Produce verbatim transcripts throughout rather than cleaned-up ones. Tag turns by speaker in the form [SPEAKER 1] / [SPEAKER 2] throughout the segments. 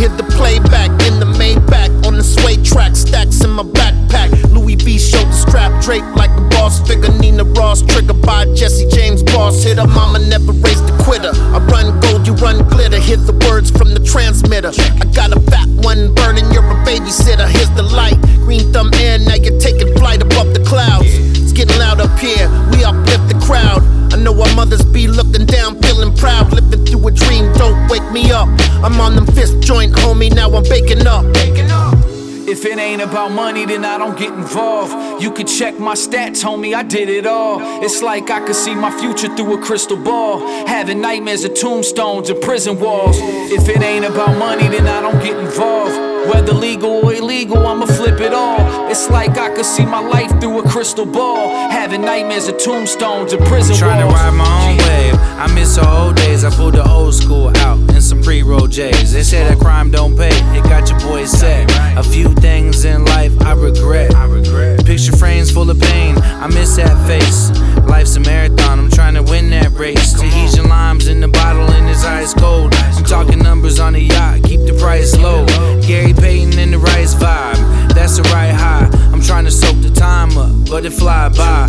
[SPEAKER 1] hear the playback in the Maybach on the suede track, stacks in my backpack. Louis V shoulder strap draped like a boss figure. Nina Ross trigger by Jesse James boss hitter. Mama never raised a quitter. I run gold, you run glitter. Hear the words from the transmitter. I got a fat one burning, you're a babysitter. Here's the light, green thumb air, now you're taking flight above the clouds. It's getting loud up here, we uplift the crowd. I know our mothers be looking down, feeling proud. Living through a dream, don't wake me up. I'm on them fifth joint, homie, now I'm baking up.
[SPEAKER 2] If it ain't about money, then I don't get involved. You could check my stats, homie, I did it all. It's like I could see my future through a crystal ball. Having nightmares of tombstones and prison walls. If it ain't about money, then I don't get involved. Whether legal or illegal, I'ma flip it all. It's like I could see my life through a crystal ball. Having nightmares of tombstones and prison walls.
[SPEAKER 3] Trying to ride my own wave, I miss the old days. I pulled the old school out in some pre-roll J's. They say that crime don't pay, it got your boys set. A few things in life I regret. Picture frames full of pain, I miss that face. Life's a marathon, I'm trying to win that race. Tahitian limes in the bottle and it's ice cold. I'm talking numbers on the yacht, keep the price low. Gary Payton in the rice vibe, that's the right high. I'm trying to soak the time up, but it fly by.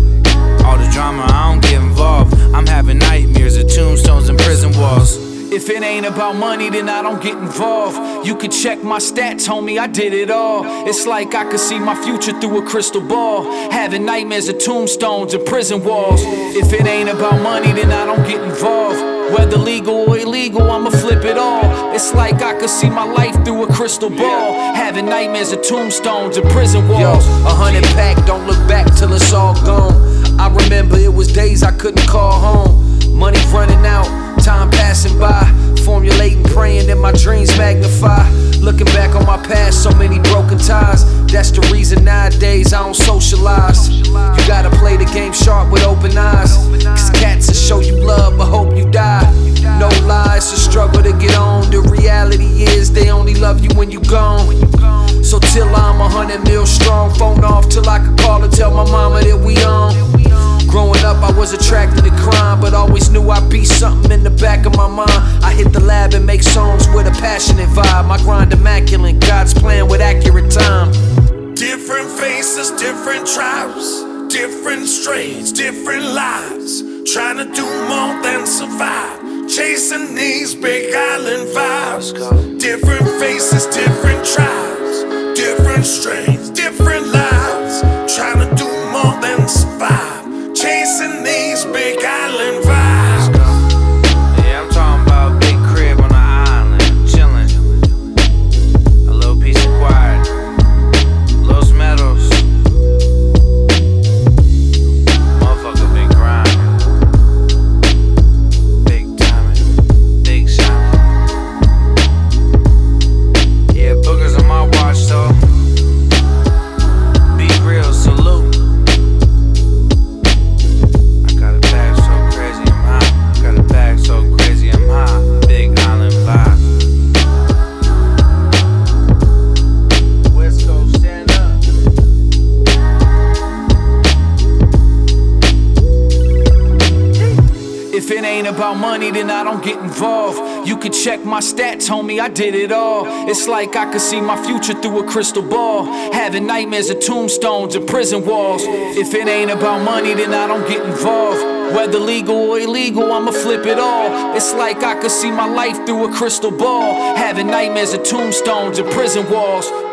[SPEAKER 3] All the drama, I don't get involved. I'm having nightmares of tombstones and prison walls.
[SPEAKER 2] If it ain't about money, then I don't get involved. You could check my stats, homie, I did it all. It's like I could see my future through a crystal ball. Having nightmares of tombstones and prison walls. If it ain't about money, then I don't get involved. Whether legal or illegal, I'ma flip it all. It's like I could see my life through a crystal ball. Having nightmares of tombstones and prison walls.
[SPEAKER 4] Yo, a hundred pack, don't look back till it's all gone. I remember it was days I couldn't call home. Money running out, time passing by. Formulating, praying that my dreams magnify. Looking back on my past, so many broken ties. That's the reason nowadays I don't socialize. You gotta play the game sharp with open eyes. Cause cats will show you love but hope you die. No lie, it's a struggle to get on. The reality is they only love you when you gone. So till I'm a hundred mil strong, phone off till I can call and tell my mama that we on. Growing up, I was attracted to crime, but always knew I'd be something in the back of my mind. I hit the lab and make songs with a passionate vibe. My grind immaculate, God's plan with accurate time.
[SPEAKER 5] Different faces, different tribes, different strains, different lives. Trying to do more than survive. Chasing these big island vibes. Different faces, different tribes, different strains, different lives. Trying to do more than survive. Chasing these big island vibes.
[SPEAKER 3] Yeah, I'm talking about big crib on the island, chillin'. A little piece of quiet, Los Meadows. Motherfucker been grindin'. Big timing, big shot. Yeah, boogers on my watch though. Be real, salute.
[SPEAKER 2] If it ain't about money, then I don't get involved. You could check my stats, homie, I did it all. It's like I could see my future through a crystal ball. Having nightmares of tombstones and prison walls. If it ain't about money, then I don't get involved. Whether legal or illegal, I'ma flip it all. It's like I could see my life through a crystal ball. Having nightmares of tombstones and prison walls.